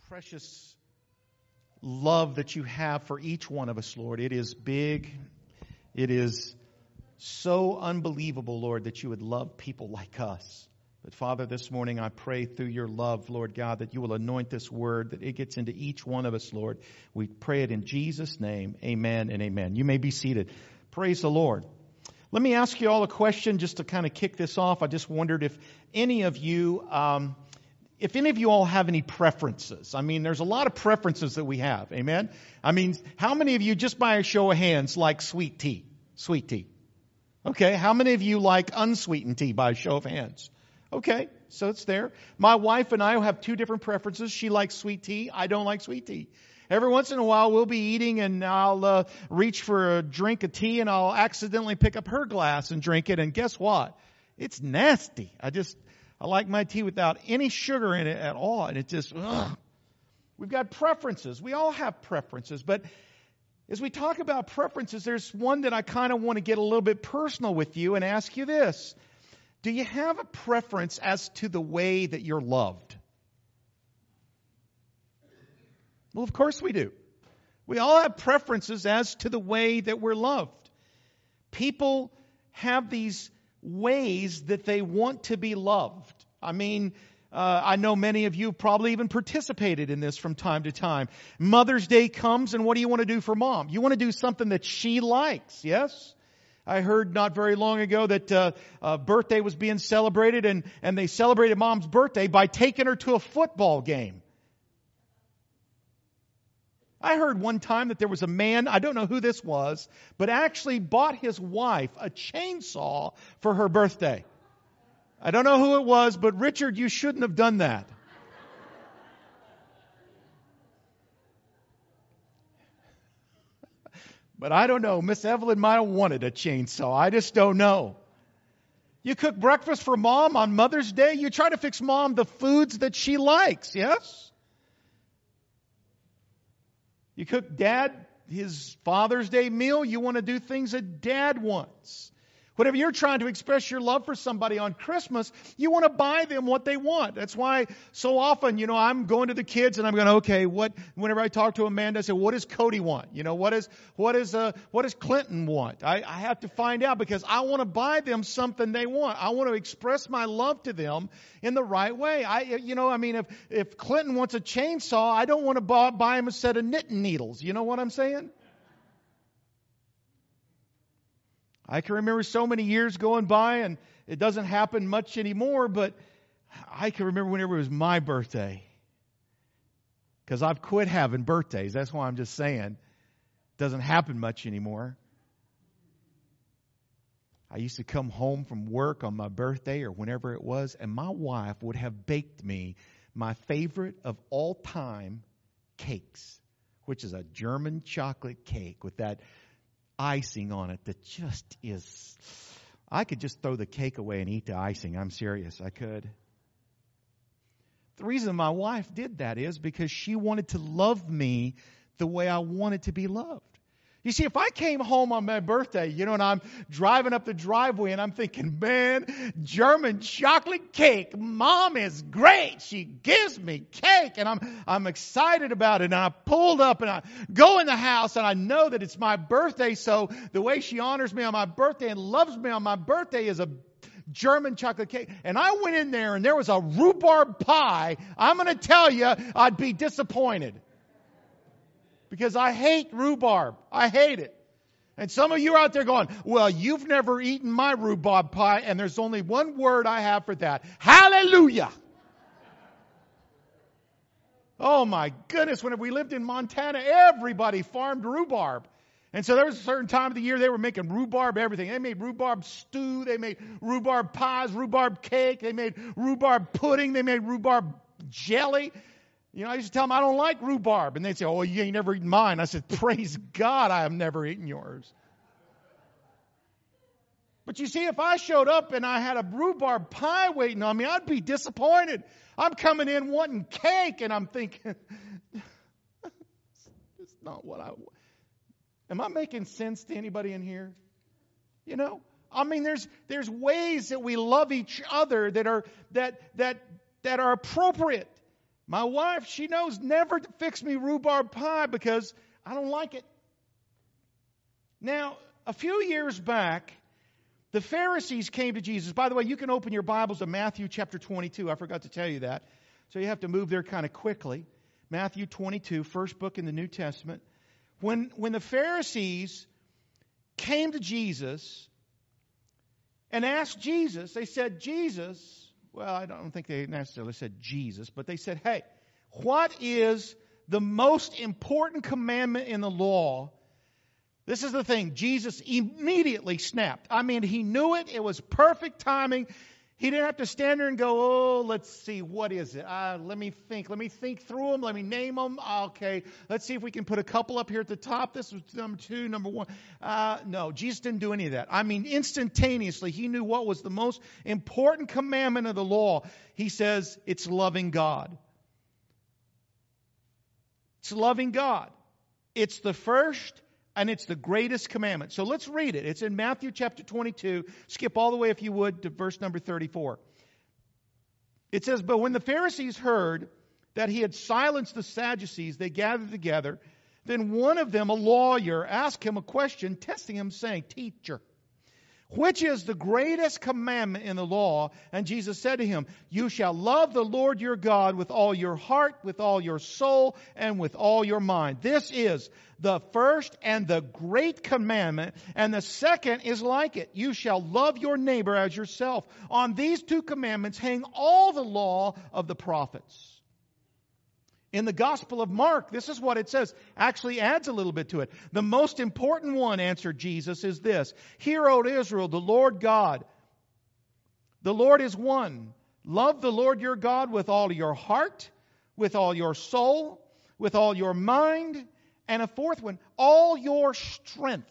precious love that you have for each one of us, Lord. It is big. It is so unbelievable, Lord, that you would love people like us. But Father, this morning I pray through your love, Lord God, that you will anoint this word, that it gets into each one of us, Lord. We pray it in Jesus' name. Amen and amen. You may be seated. Praise the Lord. Let me ask you all a question just to kind of kick this off. I just wondered if any of you all have any preferences. I mean, there's a lot of preferences that we have. Amen? I mean, how many of you, just by a show of hands, like sweet tea? Sweet tea. Okay, how many of you like unsweetened tea by a show of hands? Okay, so it's there. My wife and I have two different preferences. She likes sweet tea. I don't like sweet tea. Every once in a while, we'll be eating and I'll reach for a drink of tea and I'll accidentally pick up her glass and drink it. And guess what? It's nasty. I like my tea without any sugar in it at all. And it just, ugh. We've got preferences. We all have preferences. But as we talk about preferences, there's one that I kind of want to get a little bit personal with you and ask you this. Do you have a preference as to the way that you're loved? Well, of course we do. We all have preferences as to the way that we're loved. People have these ways that they want to be loved. I mean, I know many of you probably even participated in this from time to time. Mother's Day comes, and what do you want to do for Mom? You want to do something that she likes, yes? I heard not very long ago that a birthday was being celebrated, and they celebrated Mom's birthday by taking her to a football game. I heard one time that there was a man, I don't know who this was, but actually bought his wife a chainsaw for her birthday. I don't know who it was, but Richard, you shouldn't have done that. But I don't know. Miss Evelyn might have wanted a chainsaw. I just don't know. You cook breakfast for Mom on Mother's Day. You try to fix Mom the foods that she likes, yes? You cook Dad his Father's Day meal. You want to do things that Dad wants. Whenever you're trying to express your love for somebody on Christmas, you want to buy them what they want. That's why so often, I'm going to the kids and I'm going, okay, whenever I talk to Amanda, I say, what does Cody want? What does Clinton want? I have to find out because I want to buy them something they want. I want to express my love to them in the right way. If Clinton wants a chainsaw, I don't want to buy him a set of knitting needles. You know what I'm saying? I can remember so many years going by, and it doesn't happen much anymore, but I can remember whenever it was my birthday. Because I've quit having birthdays. That's why I'm just saying. It doesn't happen much anymore. I used to come home from work on my birthday or whenever it was, and my wife would have baked me my favorite of all time cakes, which is a German chocolate cake with that icing on it that just is, I could just throw the cake away and eat the icing. I'm serious, I could. The reason my wife did that is because she wanted to love me the way I wanted to be loved. You see, if I came home on my birthday, and I'm driving up the driveway and I'm thinking, man, German chocolate cake, Mom is great. She gives me cake and I'm excited about it. And I pulled up and I go in the house and I know that it's my birthday. So the way she honors me on my birthday and loves me on my birthday is a German chocolate cake. And I went in there and there was a rhubarb pie. I'm going to tell you, I'd be disappointed. Because I hate rhubarb. I hate it. And some of you are out there going, well, you've never eaten my rhubarb pie, and there's only one word I have for that. Hallelujah. Oh my goodness, whenever we lived in Montana, everybody farmed rhubarb. And so there was a certain time of the year they were making rhubarb everything. They made rhubarb stew, they made rhubarb pies, rhubarb cake, they made rhubarb pudding, they made rhubarb jelly. I used to tell them I don't like rhubarb. And they'd say, oh, you ain't never eaten mine. I said, praise God, I have never eaten yours. But you see, if I showed up and I had a rhubarb pie waiting on me, I'd be disappointed. I'm coming in wanting cake, and I'm thinking, it's not what I want. Am I making sense to anybody in here? There's ways that we love each other that are appropriate. My wife, she knows never to fix me rhubarb pie because I don't like it. Now, a few years back, the Pharisees came to Jesus. By the way, you can open your Bibles to Matthew chapter 22. I forgot to tell you that. So you have to move there kind of quickly. Matthew 22, first book in the New Testament. When the Pharisees came to Jesus and asked Jesus, they said, Jesus, well, I don't think they necessarily said Jesus, but they said, hey, what is the most important commandment in the law? This is the thing. Jesus immediately snapped. I mean, he knew it. It was perfect timing. He didn't have to stand there and go, oh, let's see, what is it? Let me think. Let me think through them. Let me name them. Okay, let's see if we can put a couple up here at the top. This was number 2, number 1. No, Jesus didn't do any of that. I mean, instantaneously, he knew what was the most important commandment of the law. He says, it's loving God. It's loving God. It's the first and it's the greatest commandment. So let's read it. It's in Matthew chapter 22. Skip all the way, if you would, to verse number 34. It says, but when the Pharisees heard that he had silenced the Sadducees, they gathered together. Then one of them, a lawyer, asked him a question, testing him, saying, Teacher, which is the greatest commandment in the law? And Jesus said to him, you shall love the Lord your God with all your heart, with all your soul, and with all your mind. This is the first and the great commandment. And the second is like it. You shall love your neighbor as yourself. On these 2 commandments hang all the law of the prophets. In the Gospel of Mark, this is what it says. Actually adds a little bit to it. The most important one, answered Jesus, is this. Hear, O Israel, the Lord God. The Lord is one. Love the Lord your God with all your heart, with all your soul, with all your mind. And a fourth one, all your strength.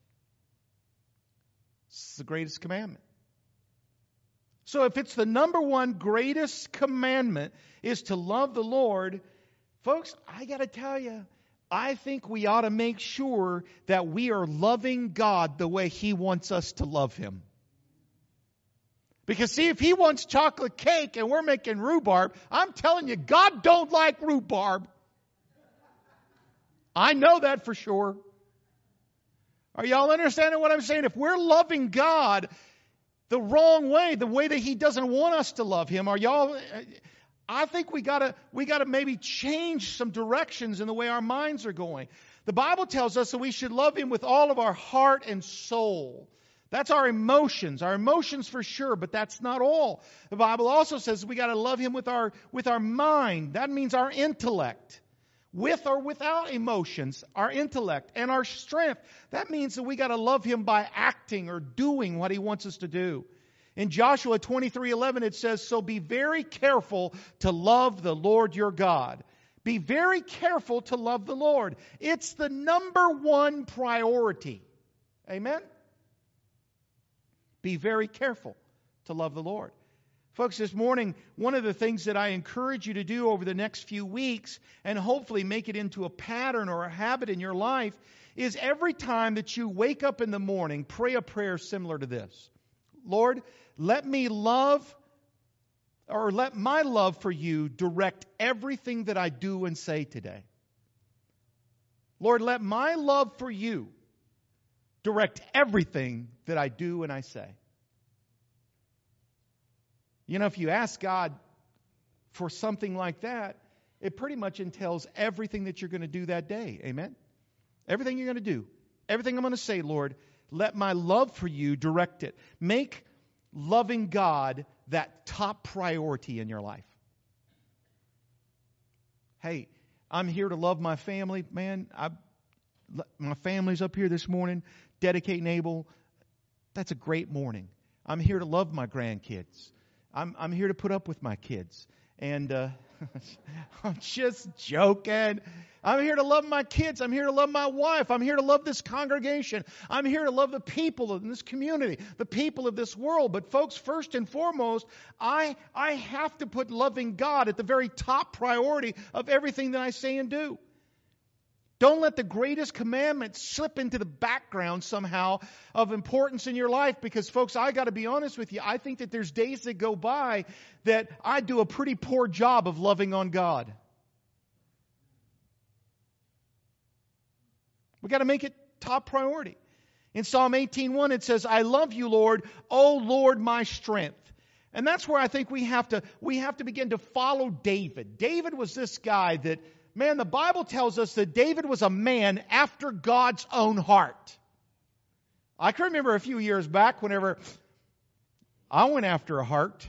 This is the greatest commandment. So if it's the number one greatest commandment is to love the Lord, folks, I got to tell you, I think we ought to make sure that we are loving God the way He wants us to love Him. Because see, if He wants chocolate cake and we're making rhubarb, I'm telling you, God don't like rhubarb. I know that for sure. Are y'all understanding what I'm saying? If we're loving God the wrong way, the way that He doesn't want us to love Him, are y'all... I think we gotta maybe change some directions in the way our minds are going. The Bible tells us that we should love Him with all of our heart and soul. That's our emotions for sure, but that's not all. The Bible also says we got to love Him with our mind. That means our intellect. With or without emotions, our intellect and our strength. That means that we got to love Him by acting or doing what He wants us to do. In Joshua 23:11 it says, so be very careful to love the Lord your God. Be very careful to love the Lord. It's the number one priority. Amen? Be very careful to love the Lord. Folks, this morning, one of the things that I encourage you to do over the next few weeks, and hopefully make it into a pattern or a habit in your life, is every time that you wake up in the morning, pray a prayer similar to this. Lord, let my love for you direct everything that I do and say today. Lord, let my love for you direct everything that I do and I say. You know, if you ask God for something like that, it pretty much entails everything that you're going to do that day. Amen? Everything you're going to do. Everything I'm going to say, Lord, let my love for you direct it. Make loving God that top priority in your life. Hey, I'm here to love my family. Man, my family's up here this morning, dedicating Abel. That's a great morning. I'm here to love my grandkids. I'm here to put up with my kids. And I'm just joking. I'm here to love my kids. I'm here to love my wife. I'm here to love this congregation. I'm here to love the people in this community, the people of this world. But folks, first and foremost, I have to put loving God at the very top priority of everything that I say and do. Don't let the greatest commandment slip into the background somehow of importance in your life. Because, folks, I got to be honest with you. I think that there's days that go by that I do a pretty poor job of loving on God. We got to make it top priority. In Psalm 18:1, it says, I love you, Lord, O Lord, my strength. And that's where I think we have to begin to follow David. David was this guy that, man, the Bible tells us that David was a man after God's own heart. I can remember a few years back whenever I went after a heart.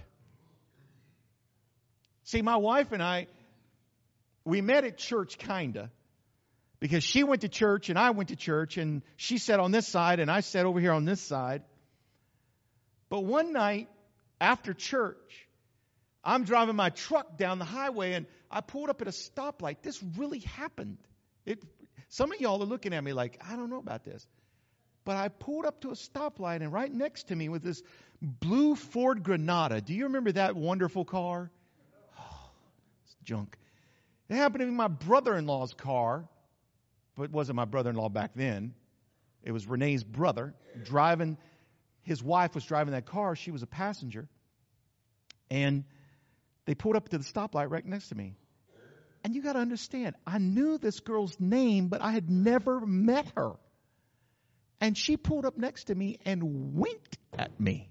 See, my wife and I, we met at church, kinda. Because she went to church and I went to church, and she sat on this side and I sat over here on this side. But one night after church, I'm driving my truck down the highway and I pulled up at a stoplight. This really happened. Some of y'all are looking at me like, I don't know about this. But I pulled up to a stoplight, and right next to me was this blue Ford Granada. Do you remember that wonderful car? Oh, it's junk. It happened to be my brother-in-law's car. But it wasn't my brother-in-law back then. It was Renee's brother driving. His wife was driving that car. She was a passenger. And they pulled up to the stoplight right next to me. And you got to understand, I knew this girl's name, but I had never met her. And she pulled up next to me and winked at me.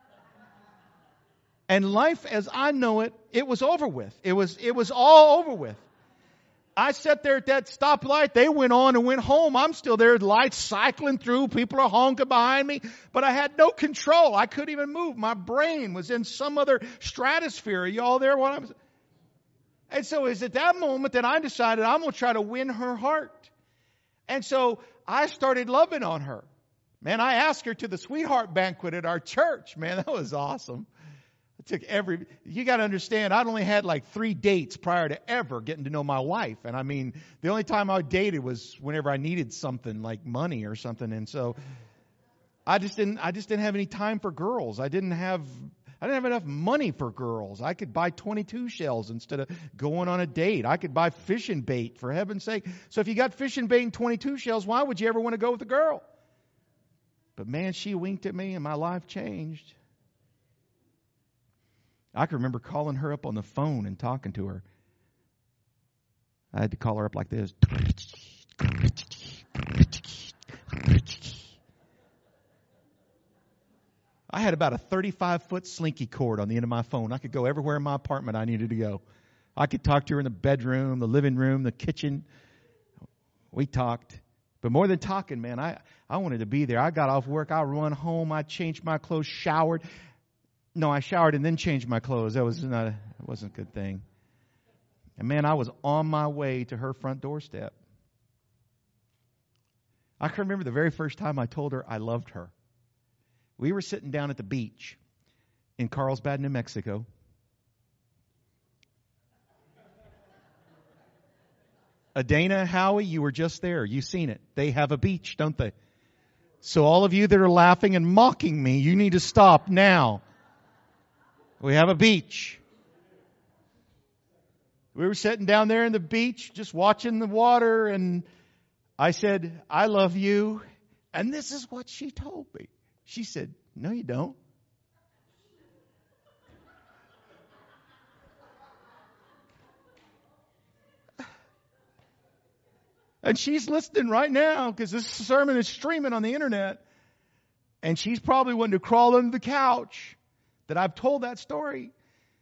And life as I know it, it was over with. It was all over with. I sat there at that stoplight. They went on and went home. I'm still there, lights cycling through. People are honking behind me. But I had no control. I couldn't even move. My brain was in some other stratosphere. Are you all there? And so it's at that moment that I decided I'm going to try to win her heart. And so I started loving on her. Man, I asked her to the sweetheart banquet at our church. Man, that was awesome. You got to understand, I'd only had like 3 dates prior to ever getting to know my wife. And I mean, the only time I dated was whenever I needed something like money or something. And so I just didn't have any time for girls. I didn't have enough money for girls. I could buy 22 shells instead of going on a date. I could buy fishing bait, for heaven's sake. So if you got fishing bait and 22 shells, why would you ever want to go with a girl? But man, she winked at me and my life changed. I can remember calling her up on the phone and talking to her. I had to call her up like this. I had about a 35-foot slinky cord on the end of my phone. I could go everywhere in my apartment I needed to go. I could talk to her in the bedroom, the living room, the kitchen. We talked. But more than talking, man, I wanted to be there. I got off work. I run home. I changed my clothes, showered. No, I showered and then changed my clothes. It wasn't a good thing. And man, I was on my way to her front doorstep. I can remember the very first time I told her I loved her. We were sitting down at the beach in Carlsbad, New Mexico. Adana, Howie, you were just there. You've seen it. They have a beach, don't they? So all of you that are laughing and mocking me, you need to stop now. We have a beach. We were sitting down there in the beach, just watching the water, and I said, I love you. And this is what she told me. She said, no, you don't. And she's listening right now because this sermon is streaming on the internet. And she's probably wanting to crawl under the couch that I've told that story.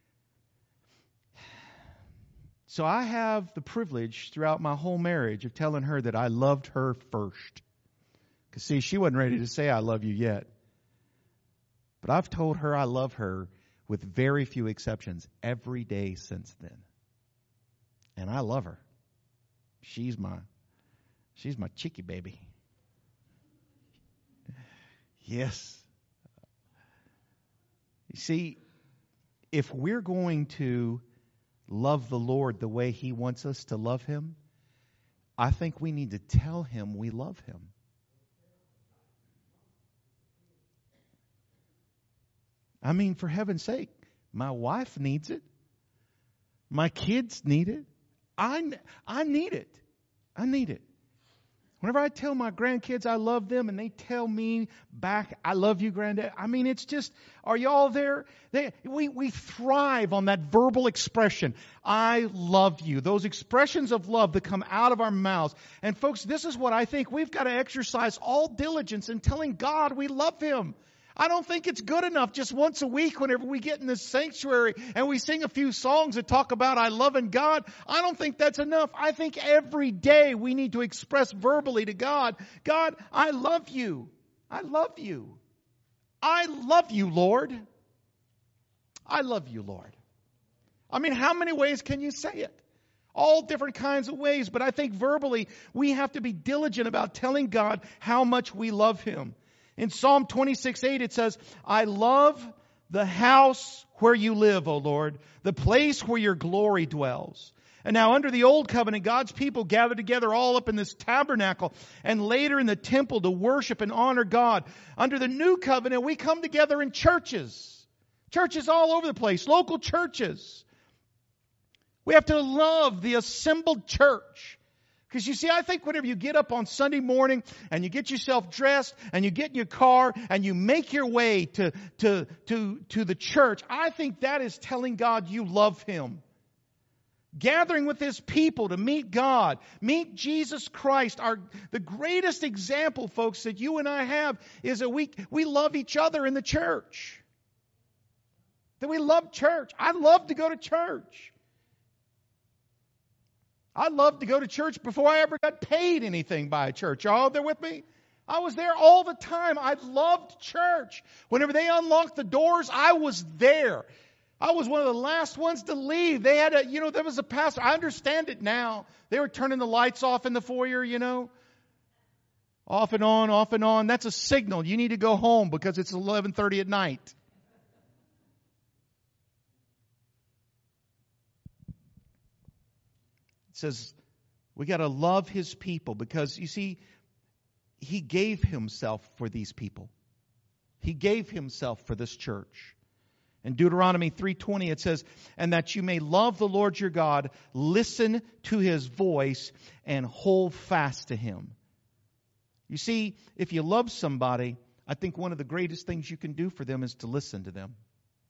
So I have the privilege throughout my whole marriage of telling her that I loved her first. Because see, she wasn't ready to say I love you yet. But I've told her I love her with very few exceptions every day since then. And I love her. She's my chicky baby. Yes. You see, if we're going to love the Lord the way He wants us to love Him, I think we need to tell Him we love Him. I mean, for heaven's sake, my wife needs it. My kids need it. I need it. I need it. Whenever I tell my grandkids I love them and they tell me back, I love you, Granddad. I mean, it's just, are y'all there? We thrive on that verbal expression. I love you. Those expressions of love that come out of our mouths. And folks, this is what I think. We've got to exercise all diligence in telling God we love Him. I don't think it's good enough just once a week whenever we get in this sanctuary and we sing a few songs that talk about I love in God. I don't think that's enough. I think every day we need to express verbally to God, God, I love you. I love you. I love you, Lord. I love you, Lord. I mean, how many ways can you say it? All different kinds of ways. But I think verbally we have to be diligent about telling God how much we love Him. In Psalm 26:8 it says, I love the house where you live, O Lord, the place where your glory dwells. And now under the old covenant, God's people gathered together all up in this tabernacle and later in the temple to worship and honor God. Under the new covenant, we come together in churches. Churches all over the place, local churches. We have to love the assembled church. Because you see, I think whenever you get up on Sunday morning and you get yourself dressed and you get in your car and you make your way to the church, I think that is telling God you love Him. Gathering with His people to meet God, meet Jesus Christ. The greatest example, folks, that you and I have is that we love each other in the church. That we love church. I love to go to church. I loved to go to church before I ever got paid anything by a church. Y'all there with me? I was there all the time. I loved church. Whenever they unlocked the doors, I was there. I was one of the last ones to leave. They had there was a pastor. I understand it now. They were turning the lights off in the foyer, Off and on, off and on. That's a signal. You need to go home because it's 11:30 at night. Says we got to love His people because you see, He gave Himself for these people. He gave Himself for this church. In Deuteronomy 3:20 it says, and that you may love the Lord your God, listen to His voice and hold fast to Him. You see, if you love somebody, I think one of the greatest things you can do for them is to listen to them.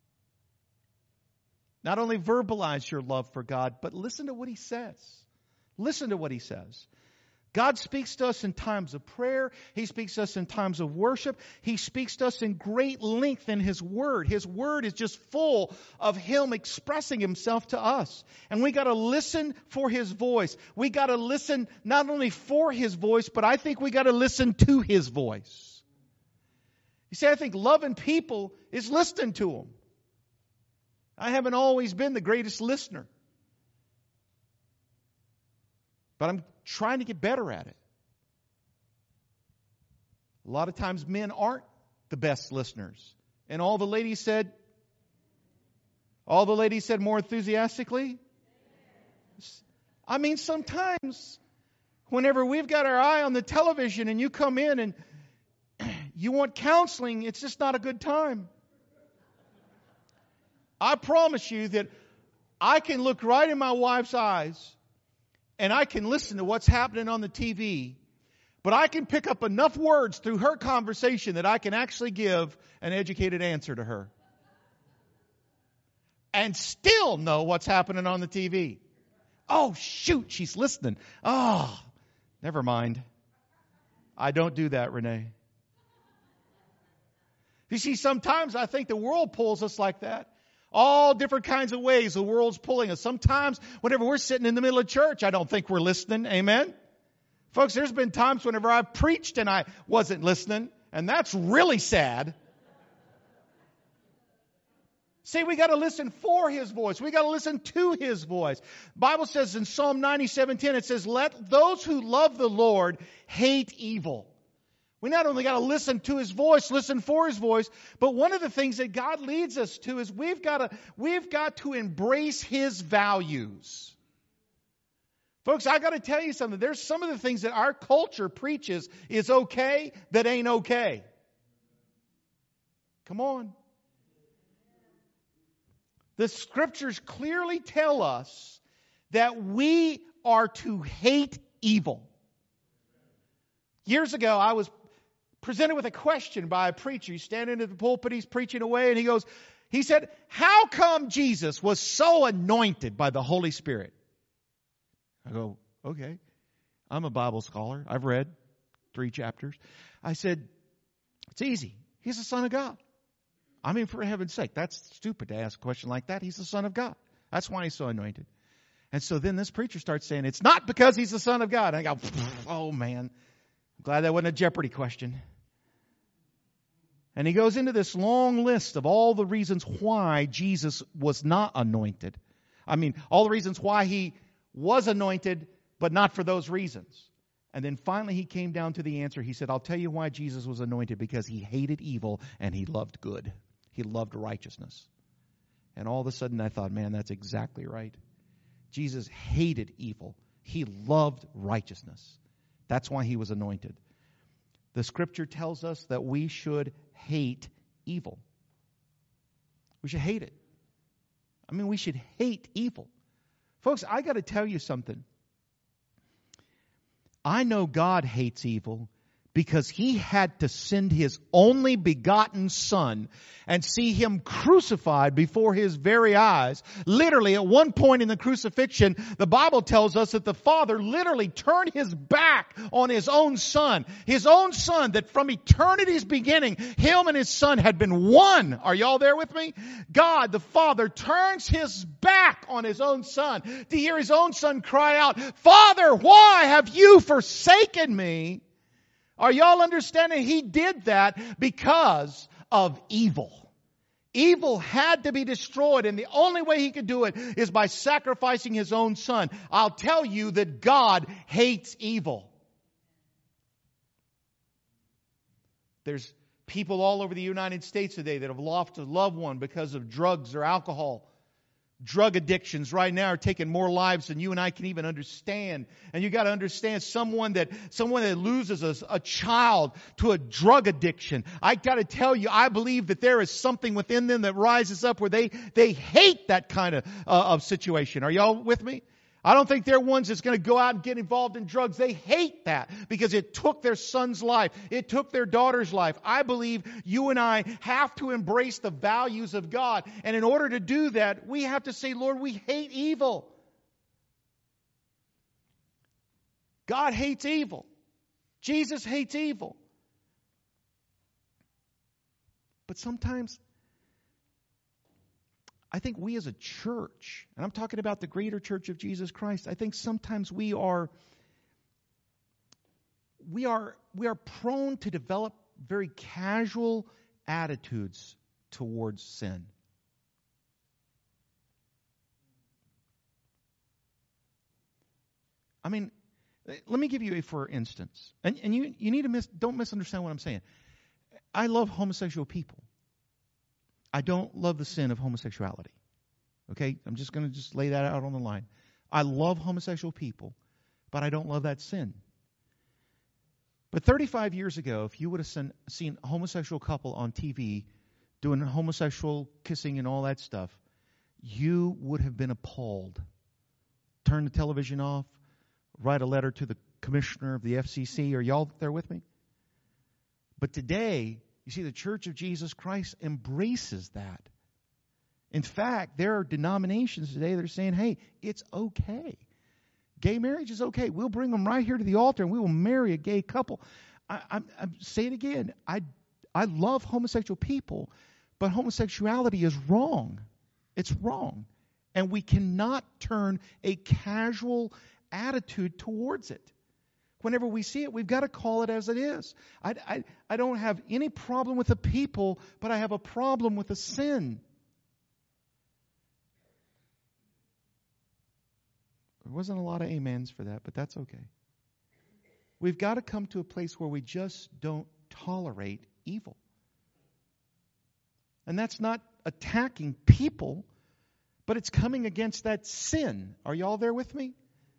Not only verbalize your love for God, but listen to what He says. Listen to what He says. God speaks to us in times of prayer. He speaks to us in times of worship. He speaks to us in great length in His Word. His Word is just full of Him expressing Himself to us. And we got to listen for His voice. We got to listen not only for His voice, but I think we got to listen to His voice. You see, I think loving people is listening to Him. I haven't always been the greatest listener. But I'm trying to get better at it. A lot of times men aren't the best listeners. And all the ladies said more enthusiastically. I mean, sometimes whenever we've got our eye on the television and you come in and you want counseling, it's just not a good time. I promise you that I can look right in my wife's eyes and I can listen to what's happening on the TV, but I can pick up enough words through her conversation that I can actually give an educated answer to her. And still know what's happening on the TV. Oh, shoot, she's listening. Oh, never mind. I don't do that, Renee. You see, sometimes I think the world pulls us like that. All different kinds of ways the world's pulling us. Sometimes whenever we're sitting in the middle of church, I don't think we're listening. Amen? Folks, there's been times whenever I've preached and I wasn't listening, and that's really sad. See, we got to listen for His voice. We got to listen to His voice. The Bible says in Psalm 97:10, it says, let those who love the Lord hate evil. We not only got to listen to His voice, listen for His voice, but one of the things that God leads us to is we've got to embrace His values. Folks, I got to tell you something. There's some of the things that our culture preaches is okay that ain't okay. Come on. The Scriptures clearly tell us that we are to hate evil. Years ago, I was presented with a question by a preacher. He's standing at the pulpit, he's preaching away, and he said, how come Jesus was so anointed by the Holy Spirit? I go, okay. I'm a Bible scholar. I've read 3 chapters. I said, it's easy. He's the Son of God. I mean, for heaven's sake, that's stupid to ask a question like that. He's the Son of God. That's why he's so anointed. And so then this preacher starts saying, it's not because he's the Son of God. And I go, oh man, I'm glad that wasn't a Jeopardy question. And he goes into this long list of all the reasons why Jesus was not anointed. I mean, all the reasons why he was anointed, but not for those reasons. And then finally he came down to the answer. He said, I'll tell you why Jesus was anointed, because he hated evil and he loved good. He loved righteousness. And all of a sudden I thought, man, that's exactly right. Jesus hated evil. He loved righteousness. That's why he was anointed. The scripture tells us that we should hate evil. We should hate it. I mean, we should hate evil. Folks, I got to tell you something. I know God hates evil because he had to send his only begotten Son and see him crucified before his very eyes. Literally, at one point in the crucifixion, the Bible tells us that the Father literally turned his back on his own Son. His own Son, that from eternity's beginning, him and his Son had been one. Are y'all there with me? God, the Father, turns his back on his own Son to hear his own Son cry out, Father, why have you forsaken me? Are y'all understanding? He did that because of evil. Evil had to be destroyed, and the only way he could do it is by sacrificing his own Son. I'll tell you that God hates evil. There's people all over the United States today that have lost a loved one because of drugs or alcohol. Drug addictions right now are taking more lives than you and I can even understand. And you got to understand someone that loses a child to a drug addiction. I got to tell you, I believe that there is something within them that rises up where they hate that kind of situation. Are y'all with me? I don't think they're ones that's going to go out and get involved in drugs. They hate that because it took their son's life. It took their daughter's life. I believe you and I have to embrace the values of God. And in order to do that, we have to say, Lord, we hate evil. God hates evil. Jesus hates evil. But sometimes I think we as a church, and I'm talking about the greater church of Jesus Christ, I think sometimes we are prone to develop very casual attitudes towards sin. I mean, let me give you a for instance. And you need to don't misunderstand what I'm saying. I love homosexual people. I don't love the sin of homosexuality. Okay? I'm just going to lay that out on the line. I love homosexual people, but I don't love that sin. But 35 years ago, if you would have seen a homosexual couple on TV doing homosexual kissing and all that stuff, you would have been appalled. Turn the television off, write a letter to the commissioner of the FCC. Are y'all there with me? But today, you see, the Church of Jesus Christ embraces that. In fact, there are denominations today that are saying, hey, it's okay. Gay marriage is okay. We'll bring them right here to the altar and we will marry a gay couple. I say it again. I love homosexual people, but homosexuality is wrong. It's wrong. And we cannot turn a casual attitude towards it. Whenever we see it, we've got to call it as it is. I don't have any problem with the people, but I have a problem with the sin. There wasn't a lot of amens for that, but that's okay. We've got to come to a place where we just don't tolerate evil. And that's not attacking people, but it's coming against that sin. Are y'all there with me?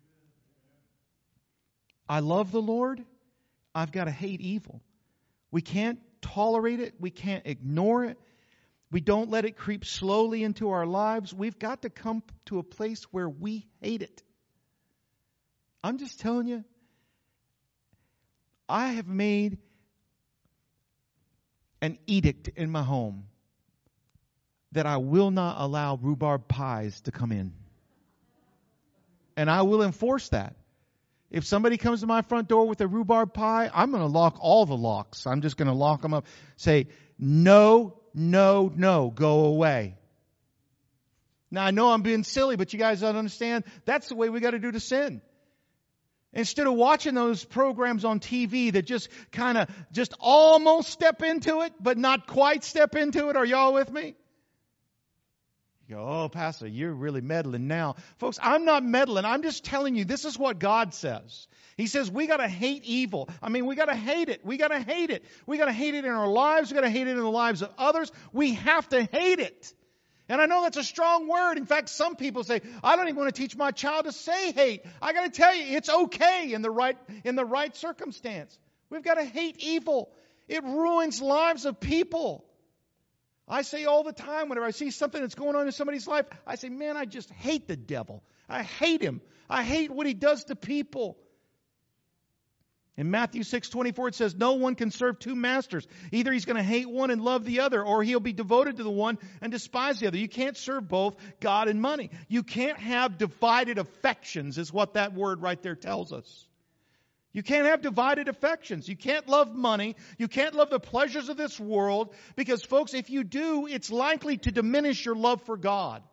I love the Lord. I've got to hate evil. We can't tolerate it. We can't ignore it. We don't let it creep slowly into our lives. We've got to come to a place where we hate it. I'm just telling you, I have made an edict in my home that I will not allow rhubarb pies to come in. And I will enforce that. If somebody comes to my front door with a rhubarb pie, I'm going to lock all the locks. I'm just going to lock them up. Say, no, no, no, go away. Now, I know I'm being silly, but you guys don't understand. That's the way we got to do to sin. Instead of watching those programs on TV that just kind of just almost step into it, but not quite step into it. Are y'all with me? You go, oh, Pastor, you're really meddling now. Folks, I'm not meddling. I'm just telling you, this is what God says. He says we got to hate evil. I mean, we got to hate it. We got to hate it. We got to hate it in our lives. We got to hate it in the lives of others. We have to hate it. And I know that's a strong word. In fact, some people say, I don't even want to teach my child to say hate. I got to tell you, it's okay in the right circumstance. We've got to hate evil. It ruins lives of people. I say all the time whenever I see something that's going on in somebody's life, I say, man, I just hate the devil. I hate him. I hate what he does to people. In Matthew 6:24, it says, no one can serve two masters. Either he's going to hate one and love the other, or he'll be devoted to the one and despise the other. You can't serve both God and money. You can't have divided affections, is what that word right there tells us. You can't have divided affections. You can't love money. You can't love the pleasures of this world, because, folks, if you do, it's likely to diminish your love for God.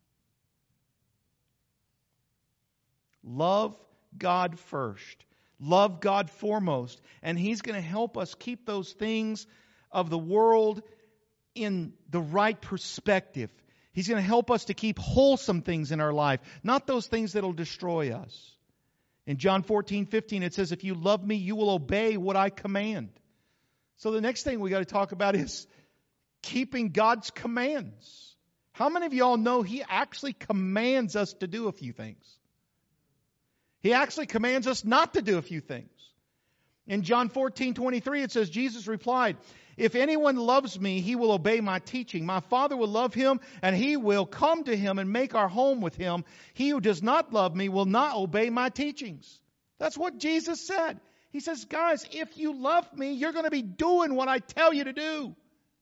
Love God first. Love God foremost. And He's going to help us keep those things of the world in the right perspective. He's going to help us to keep wholesome things in our life, not those things that will destroy us. In John 14:15, it says, if you love me, you will obey what I command. So the next thing we got to talk about is keeping God's commands. How many of y'all know He actually commands us to do a few things? He actually commands us not to do a few things. In John 14:23, it says, Jesus replied, if anyone loves me, he will obey my teaching. My Father will love him, and he will come to him and make our home with him. He who does not love me will not obey my teachings. That's what Jesus said. He says, guys, if you love me, you're going to be doing what I tell you to do.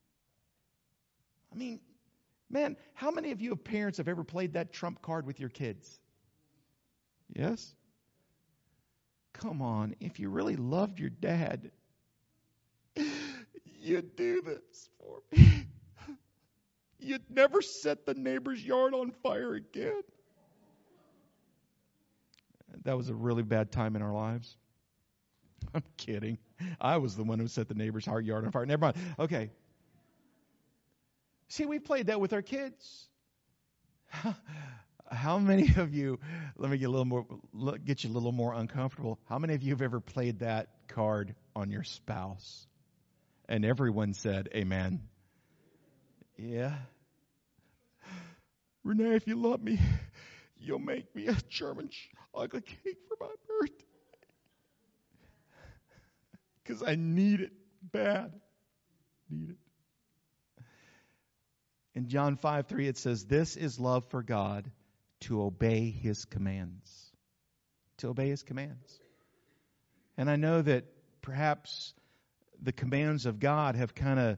I mean, man, how many of you parents have ever played that trump card with your kids? Yes? Come on, if you really loved your dad, you'd do this for me. You'd never set the neighbor's yard on fire again. That was a really bad time in our lives. I'm kidding. I was the one who set the neighbor's yard on fire. Never mind. Okay. See, we played that with our kids. How many of you, let me get you a little more uncomfortable. How many of you have ever played that card on your spouse? And everyone said, amen. Yeah. Renee, if you love me, you'll make me a German chocolate cake for my birthday. Because I need it bad. Need it. In John 5:3, it says, this is love for God, to obey His commands. To obey His commands. And I know that perhaps the commands of God have kind of,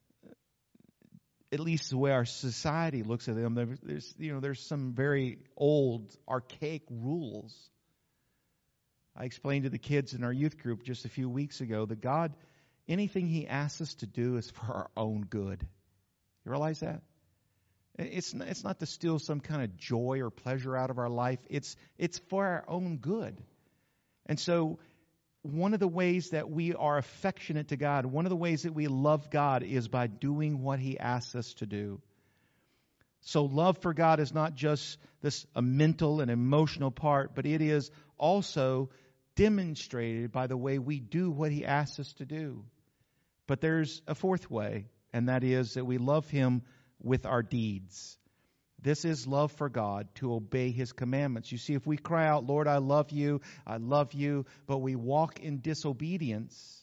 at least the way our society looks at them, there's some very old, archaic rules. I explained to the kids in our youth group just a few weeks ago that God, anything He asks us to do is for our own good. You realize that? It's not to steal some kind of joy or pleasure out of our life. It's for our own good. And so one of the ways that we are affectionate to God, one of the ways that we love God is by doing what He asks us to do. So love for God is not just a mental and emotional part, but it is also demonstrated by the way we do what He asks us to do. But there's a fourth way, and that is that we love Him with our deeds. This is love for God, to obey His commandments. You see, if we cry out, Lord, I love you, but we walk in disobedience,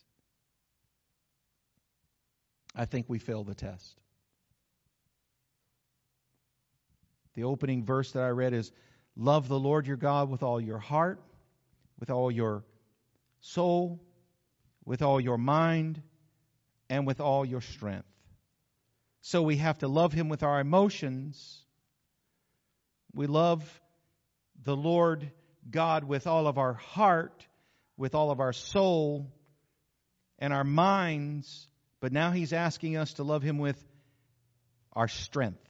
I think we fail the test. The opening verse that I read is, love the Lord your God with all your heart, with all your soul, with all your mind, and with all your strength. So we have to love Him with our emotions. We love the Lord God with all of our heart, with all of our soul, and our minds. But now He's asking us to love Him with our strength.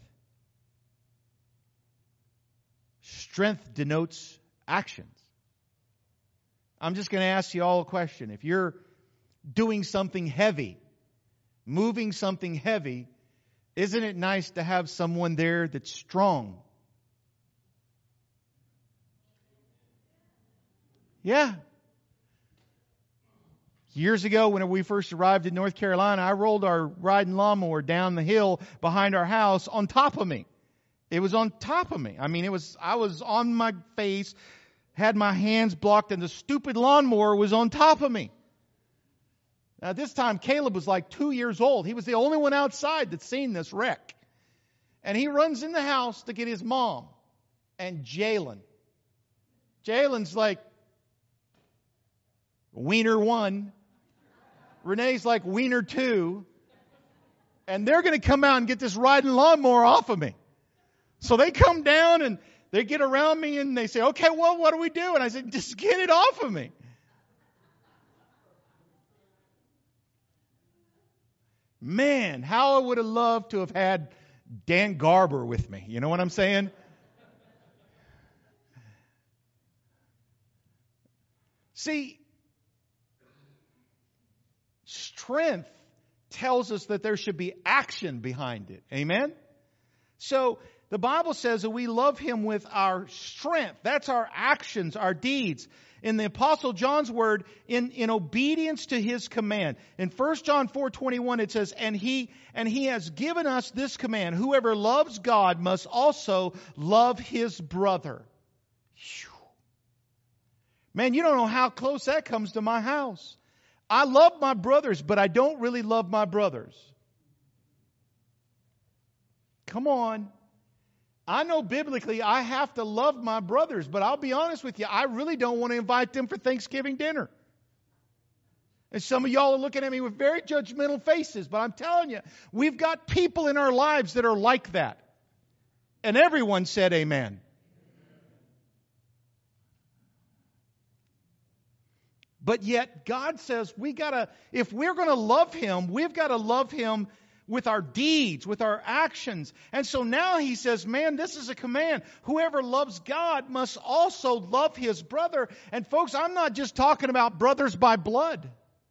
Strength denotes actions. I'm just going to ask you all a question. If you're doing something heavy, moving something heavy, isn't it nice to have someone there that's strong? Yeah. Years ago, when we first arrived in North Carolina, I rolled our riding lawnmower down the hill behind our house on top of me. It was on top of me. I mean, I was on my face, had my hands blocked, and the stupid lawnmower was on top of me. Now, this time, Caleb was like 2 years old. He was the only one outside that's seen this wreck. And he runs in the house to get his mom and Jalen. Jalen's like wiener 1. Renee's like wiener 2. And they're going to come out and get this riding lawnmower off of me. So they come down and they get around me and they say, okay, well, what do we do? And I said, just get it off of me. Man, how I would have loved to have had Dan Garber with me. You know what I'm saying? See, strength tells us that there should be action behind it. Amen? So, the Bible says that we love Him with our strength. That's our actions, our deeds. In the Apostle John's word, in obedience to His command. In 1 John 4:21 it says, and he has given us this command, whoever loves God must also love his brother. Whew. Man, you don't know how close that comes to my house. I love my brothers, but I don't really love my brothers. Come on. I know biblically I have to love my brothers, but I'll be honest with you, I really don't want to invite them for Thanksgiving dinner. And some of y'all are looking at me with very judgmental faces, but I'm telling you, we've got people in our lives that are like that. And everyone said amen. But yet God says if we're going to love Him, we've got to love Him with our deeds, with our actions. And so now He says, man, this is a command. Whoever loves God must also love his brother. And folks, I'm not just talking about brothers by blood.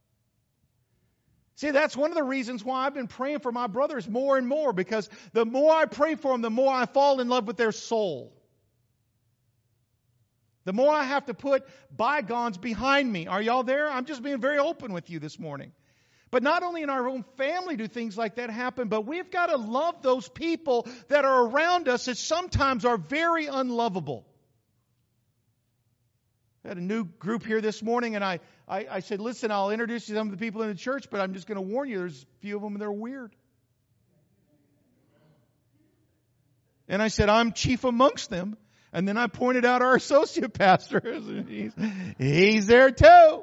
See, that's one of the reasons why I've been praying for my brothers more and more, because the more I pray for them, the more I fall in love with their soul. The more I have to put bygones behind me. Are y'all there? I'm just being very open with you this morning. But not only in our own family do things like that happen, but we've got to love those people that are around us that sometimes are very unlovable. I had a new group here this morning, and I said, listen, I'll introduce you to some of the people in the church, but I'm just going to warn you, there's a few of them that are weird. And I said, I'm chief amongst them. And then I pointed out our associate pastor. He's there too.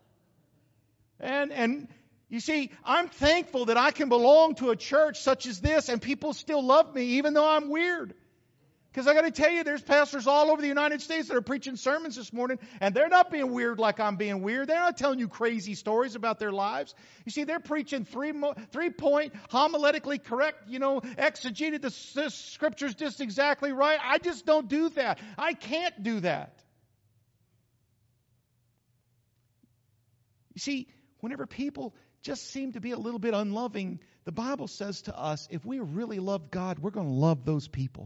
And you see, I'm thankful that I can belong to a church such as this and people still love me even though I'm weird. Because I got to tell you, there's pastors all over the United States that are preaching sermons this morning, and they're not being weird like I'm being weird. They're not telling you crazy stories about their lives. You see, they're preaching three-point, homiletically correct, exegeted the scriptures just exactly right. I just don't do that. I can't do that. You see, whenever people just seem to be a little bit unloving, the Bible says to us, if we really love God, we're going to love those people.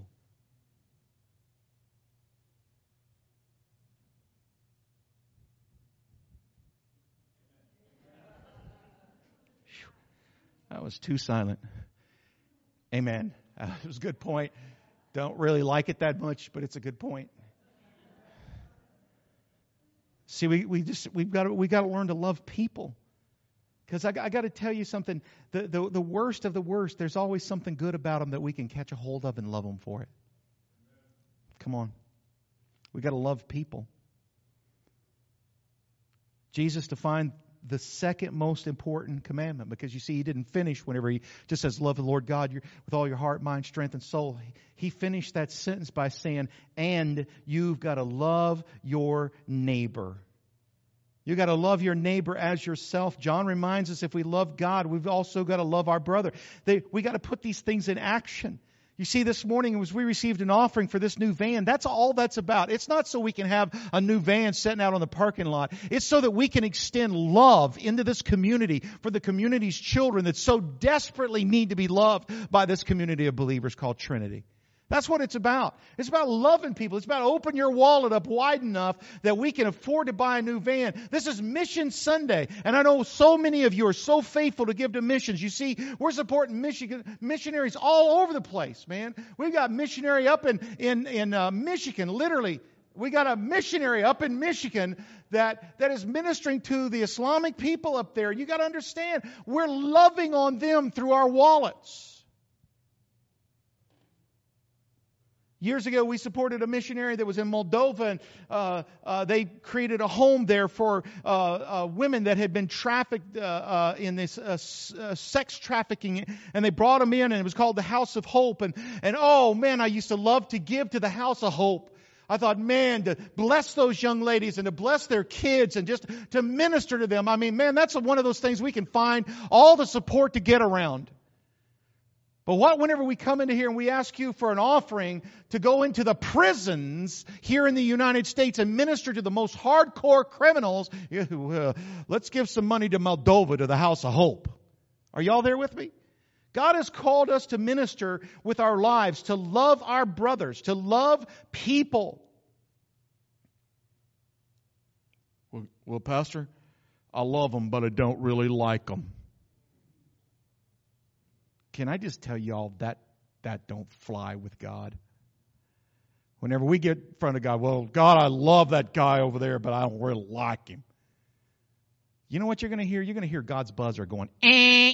That was too silent. Amen. It was a good point. Don't really like it that much, but it's a good point. See, we've got to learn to love people. Because I got to tell you something. The worst of the worst, there's always something good about them that we can catch a hold of and love them for it. Come on. We got to love people. Jesus defined the second most important commandment, because you see, he didn't finish whenever he just says, love the Lord God with all your heart, mind, strength, and soul. He finished that sentence by saying, and you've got to love your neighbor. You've got to love your neighbor as yourself. John reminds us, if we love God, we've also got to love our brother. We got to put these things in action. You see, this morning, as we received an offering for this new van, that's all that's about. It's not so we can have a new van sitting out on the parking lot. It's so that we can extend love into this community for the community's children that so desperately need to be loved by this community of believers called Trinity. That's what it's about. It's about loving people. It's about opening your wallet up wide enough that we can afford to buy a new van. This is Mission Sunday. And I know so many of you are so faithful to give to missions. You see, we're supporting missionaries all over the place, man. We've got missionary up in Michigan, literally. We got a missionary up in Michigan that is ministering to the Islamic people up there. You got to understand, we're loving on them through our wallets. Years ago, we supported a missionary that was in Moldova, and they created a home there for women that had been trafficked in this sex trafficking, and they brought them in, and it was called the House of Hope. And oh man, I used to love to give to the House of Hope. I thought, man, to bless those young ladies and to bless their kids and just to minister to them. I mean, man, that's one of those things we can find all the support to get around. But whenever we come into here and we ask you for an offering to go into the prisons here in the United States and minister to the most hardcore criminals, let's give some money to Moldova, to the House of Hope. Are y'all there with me? God has called us to minister with our lives, to love our brothers, to love people. Well, Pastor, I love them, but I don't really like them. Can I just tell y'all that don't fly with God? Whenever we get in front of God, well, God, I love that guy over there, but I don't really like him. You know what you're going to hear? You're going to hear God's buzzer going, eh.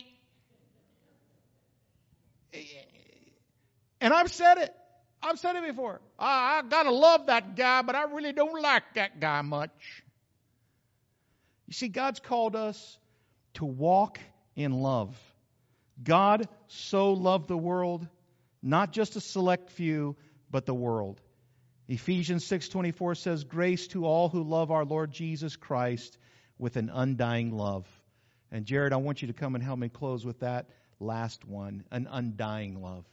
And I've said it. I've said it before. I got to love that guy, but I really don't like that guy much. You see, God's called us to walk in love. God so loved the world, not just a select few, but the world. Ephesians 6:24 says, grace to all who love our Lord Jesus Christ with an undying love. And Jared, I want you to come and help me close with that last one, an undying love.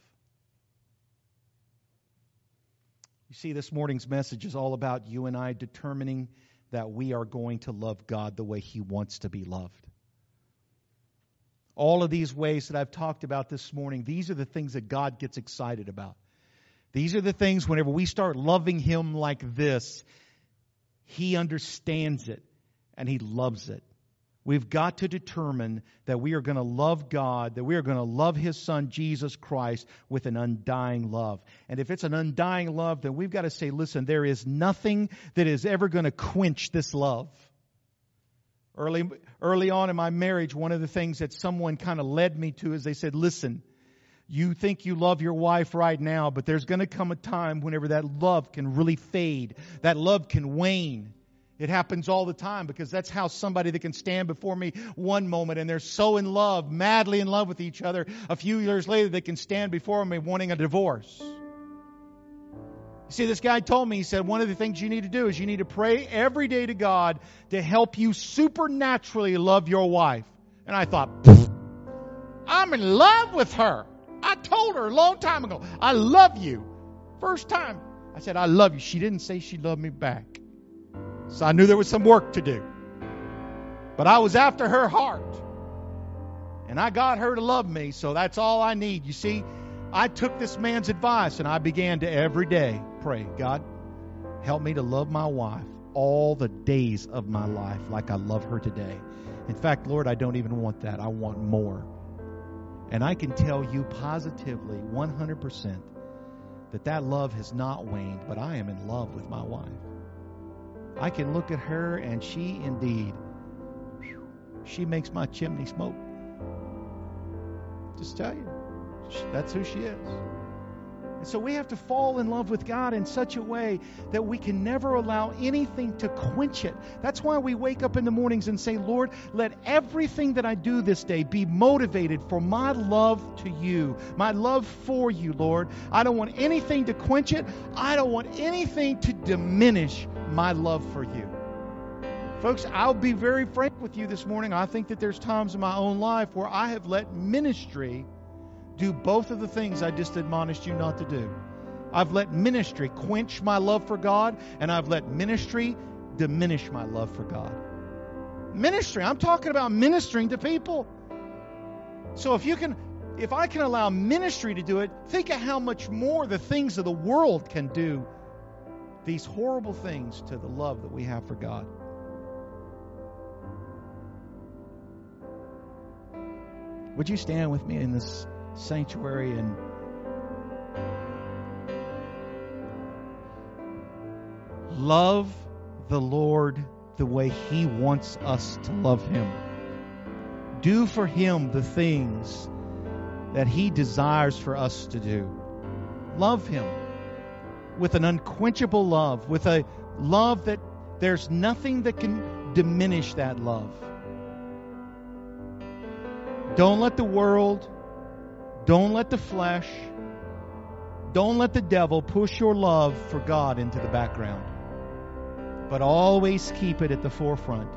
You see, this morning's message is all about you and I determining that we are going to love God the way He wants to be loved. All of these ways that I've talked about this morning, these are the things that God gets excited about. These are the things whenever we start loving Him like this, He understands it and He loves it. We've got to determine that we are going to love God, that we are going to love His Son, Jesus Christ, with an undying love. And if it's an undying love, then we've got to say, listen, there is nothing that is ever going to quench this love. Early on in my marriage, one of the things that someone kind of led me to is they said, listen, you think you love your wife right now, but there's going to come a time whenever that love can really fade. That love can wane. It happens all the time because that's how somebody that can stand before me one moment and they're so in love, madly in love with each other, a few years later they can stand before me wanting a divorce. You see, this guy told me, he said, one of the things you need to do is you need to pray every day to God to help you supernaturally love your wife. And I thought, I'm in love with her. I told her a long time ago, I love you. First time I said, I love you. She didn't say she loved me back. So I knew there was some work to do. But I was after her heart. And I got her to love me, so that's all I need. You see, I took this man's advice and I began to every day pray, God, help me to love my wife all the days of my life like I love her today. In fact, Lord, I don't even want that. I want more. And I can tell you positively, 100%, that love has not waned, but I am in love with my wife. I can look at her and she indeed, she makes my chimney smoke. Just tell you, that's who she is. And so we have to fall in love with God in such a way that we can never allow anything to quench it. That's why we wake up in the mornings and say, Lord, let everything that I do this day be motivated for my love to you, my love for you, Lord. I don't want anything to quench it. I don't want anything to diminish my love for you. Folks, I'll be very frank with you this morning. I think that there's times in my own life where I have let ministry do both of the things I just admonished you not to do. I've let ministry quench my love for God, and I've let ministry diminish my love for God. Ministry, I'm talking about ministering to people. So if I can allow ministry to do it, think of how much more the things of the world can do these horrible things to the love that we have for God. Would you stand with me in this sanctuary and love the Lord the way He wants us to love Him? Do for Him the things that He desires for us to do. Love Him with an unquenchable love, with a love that there's nothing that can diminish that love. Don't let the world, don't let the flesh, don't let the devil push your love for God into the background. But always keep it at the forefront.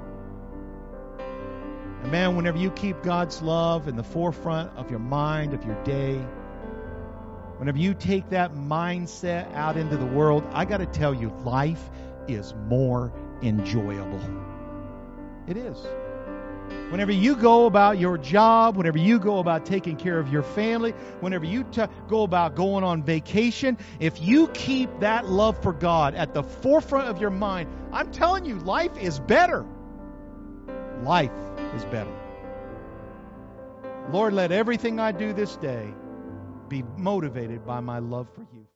And man, whenever you keep God's love in the forefront of your mind, of your day, whenever you take that mindset out into the world, I got to tell you, life is more enjoyable. It is. Whenever you go about your job, whenever you go about taking care of your family, whenever you go about going on vacation, if you keep that love for God at the forefront of your mind, I'm telling you, life is better. Life is better. Lord, let everything I do this day be motivated by my love for you.